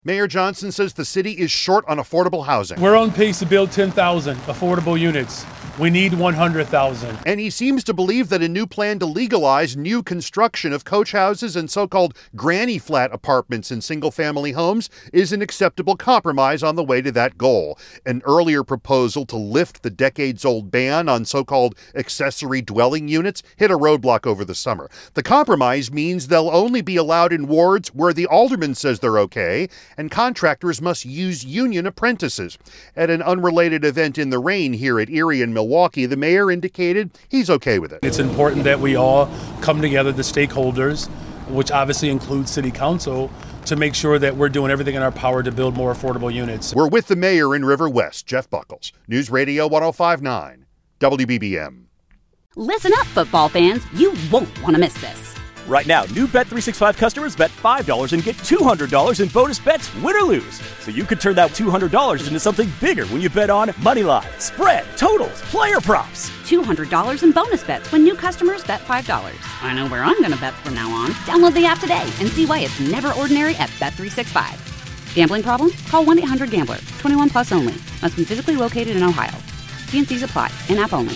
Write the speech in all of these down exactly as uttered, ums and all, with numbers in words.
Mayor Johnson says the city is short on affordable housing. We're on pace to build ten thousand affordable units. We need one hundred thousand. And he seems to believe that a new plan to legalize new construction of coach houses and so-called granny flat apartments in single-family homes is an acceptable compromise on the way to that goal. An earlier proposal to lift the decades-old ban on so-called accessory dwelling units hit a roadblock over the summer. The compromise means they'll only be allowed in wards where the alderman says they're okay, and contractors must use union apprentices. At an unrelated event in the rain here at Erie and Milwaukee, the mayor indicated he's okay with it. It's important that we all come together, the stakeholders, which obviously includes city council, to make sure that we're doing everything in our power to build more affordable units. We're with the mayor in River West, Jeff Buckles. News Radio one oh five point nine, W B B M. Listen up, football fans. You won't want to miss this. Right now, new Bet three sixty-five customers bet five dollars and get two hundred dollars in bonus bets, win or lose. So you could turn that two hundred dollars into something bigger when you bet on money line, spread, totals, player props. two hundred dollars in bonus bets when new customers bet five dollars. I know where I'm going to bet from now on. Download the app today and see why it's never ordinary at Bet three sixty-five. Gambling problem? Call one eight hundred gambler. twenty-one plus only. Must be physically located in Ohio. T and C's apply. In-app only.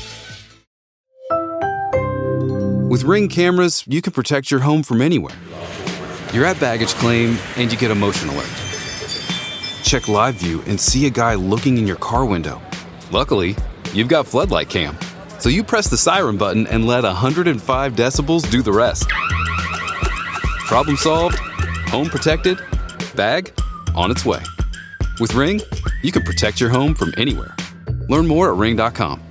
With Ring cameras, you can protect your home from anywhere. You're at baggage claim, and you get a motion alert. Check live view and see a guy looking in your car window. Luckily, you've got Floodlight Cam, so you press the siren button and let one hundred five decibels do the rest. Problem solved, home protected, bag on its way. With Ring, you can protect your home from anywhere. Learn more at ring dot com.